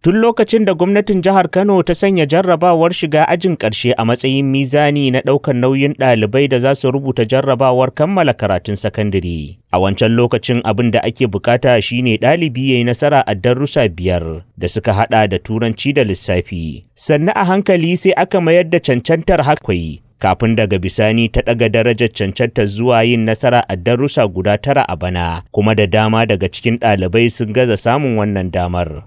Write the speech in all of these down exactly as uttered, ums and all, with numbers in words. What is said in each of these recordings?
Tun lokacin da gwamnatin jihar Kano ta sanya jarrabawar shiga ajin ƙarshe a matsayin mizani na ɗaukar nauyin ɗalibai da za su rubuta jarrabawar kammala karatun sakandare. A wancan lokacin abin da ake bukata shine ɗalibi ya yi nasara a darussa biyar da suka haɗa da turanci da lissafi. Sannan a hankali sai aka mayar da cancantar hakwai. Kafin daga bisani ta ɗaga darajar cancanta zuwa yin nasara a darussa guda tara a bana, kuma da dama daga cikin ɗalibai sun gaza samun wannan damar.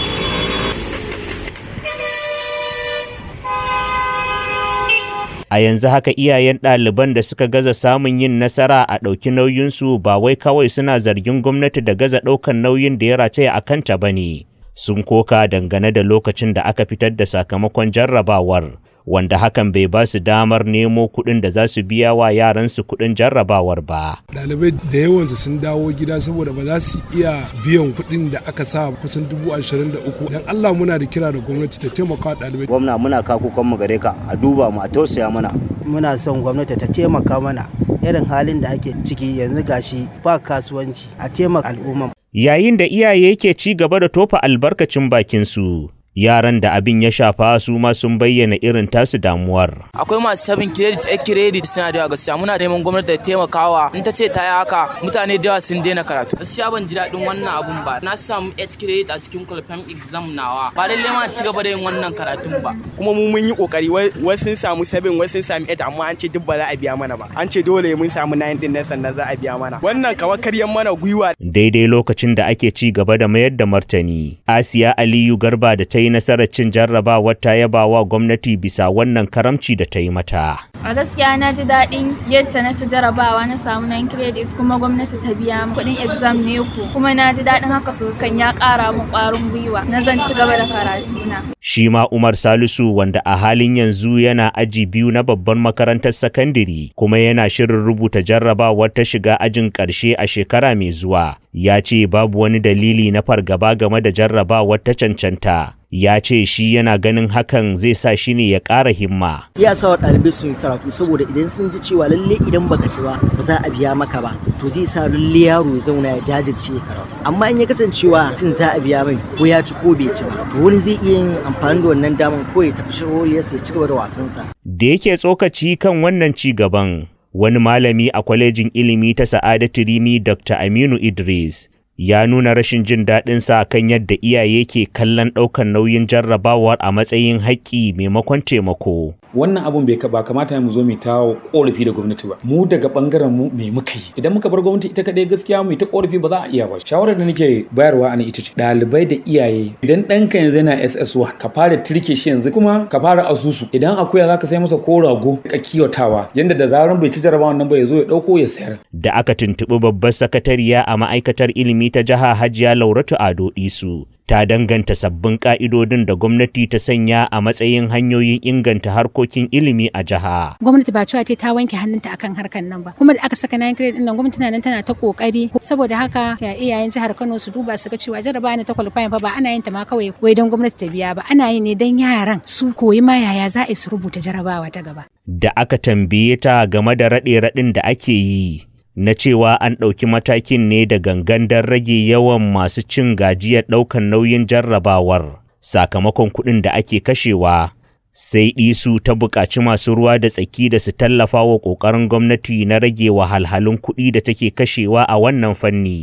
A yanzu haka iyayen ɗaliban da suka gaza samun yin nasara a ɗauki nauyinsu ba wai kawai suna zargin gwamnati da gaza ɗaukan nauyin da ya rataya a kanta ba ne. Sun koka dangane da lokacin da aka fitar da sakamakon jarrabawar, wanda hakan bai ba su damar nemo kuɗin da za su biya wa yaransu kuɗin jarrabawar ba. Ɗalibai da yawansu sun dawo gida saboda ba za su iya biyan kuɗin da aka sa kusan dubu ashirin da uku. Dan Allah muna da kira da gwamnati ta taimaka wa ɗalibai. Gwamna muna kakukan mu gare ka a duba mu a tausaya mana. Muna son gwamnati ta taimaka mana irin halin da ake ciki yanzu gashi ba kasuwanci, a taimaka al'umma. Yayin da iyaye ke ci gaba da tofa albarkacin bakinsu, yaran da abin ya shafa su ma sun bayyana irin tasu damuwar. Akwai masu sabin credit, eight credit suna da yawa gaskiya, muna neman gwamnati ta taimakawa. In ta ce ta yi haka mutane da yawa sun daina karatu. Gaskiya ban ji daɗin wannan abun ba. Na samu eight credit a cikin qualifying exam nawa. Ba lallai ma ci gaba da yin wannan karatun ba. Kuma mu mun yi kokari, wai sun samu seven, wai sun samu eight, amma an ce duk ba za a biya mana ba. An ce dole mun samu nine din nan sannan za a biya mana. Wannan kamar karyan mana gwiwa. Daidai lokacin da ake ci gaba da mayar da martani, Asiya Aliyu Garba da ta yi nasarar cin jarrabawar ta yaba wa gwamnati bisa wannan karamci da ta yi mata. A gaskiya na ji daɗin yadda na ci jarrabawa na samu nine credit kuma gwamnati ta biya kuɗin exam ne ku, kuma na ji daɗin haka sosai, ya ƙara min ƙwarin gwiwa na zan ci gaba da karatuna. Shi ma Umar Salisu, wanda a halin yanzu yana aji biyu na babban makarantar sakandare kuma yana shirin rubuta jarrabawar ta shiga ajin ƙarshe a shekara mai zuwa, ya ce babu wani dalili na fargaba game da jarrabawar ta cancanta. Ya ce shi yana ganin hakan zai sa shi ne ya ƙara himma. Ya sa wa ɗalibai su yi karatu saboda idan sun ji cewa lalle idan baka ci ba ba za a biya maka ba, to zai sa lalle yaro ya zauna ya jajirce ya karatu. Amma in ya kasancewa sun za a biya mai ko ya ci ko bai ci ba, to wani zai iya yin amfani da wannan damar ko ya tafi shiroliyarsa ya ci gaba da wasansa. Da yake tsokaci kan wannan ci gaban, wani malami a kwalejin ilimi ta Sa'adatu Rimi Doctor Aminu Idris ya nuna rashin jin daɗinsa kan yadda iyaye ke kallon ɗaukar nauyin jarrabawar a matsayin haƙƙi maimakon taimako. Wannan abun bai ba kamata mu zo mu ta korafi da gwamnati ba. Mu daga bangaren mu me muka yi? Idan muka bar gwamnati ita kadai gaskiya mu ta korafi ba za a iya ba. Shawarar da nake bayarwa a nan ita ce ɗalibai da iyaye, idan ɗanka yanzu yana S S one ka fara tirke shi yanzu kuma ka fara asusu. Idan akuya zaka sai masa ko rago ka kiwatawa yanda da zaran bai ci jarrabawan nan ba ya zo ya ɗauko ya sayar. Da aka tuntuɓi babbar sakatariya a ma'aikatar ilimi ta jiha Hajiya Lauratu Ado Isu, ta danganta sabbin ƙa'idodin da gwamnati ta sanya a matsayin hanyoyin inganta harkokin ilimi a jiha. Gwamnati ba cewa ta wanke hannunta akan harkar nan ba, kuma da aka saka nine credit nan gwamnati nan tana ta kokari, saboda haka ya iyayen jihar Kano su duba su ga cewa jarabawa ne ta qualifying fa ba ana yin ta ma kawai wai don gwamnati ta biya ba, ana yi ne don yaran su koyi ma yaya za a su rubuta jarabawa ta gaba. Da aka tambaye ta game da raɗe-raɗin da ake yi na cewa an ɗauki matakin ne da gangan don rage yawan masu cin gajiyar ɗaukan nauyin jarrabawar sakamakon kuɗin da ake kashewa, sai Isu ta buƙaci masu ruwa da tsaki da su tallafa wa ƙoƙarin gwamnati na rage wahalhalun kuɗi da take kashewa a wannan fanni.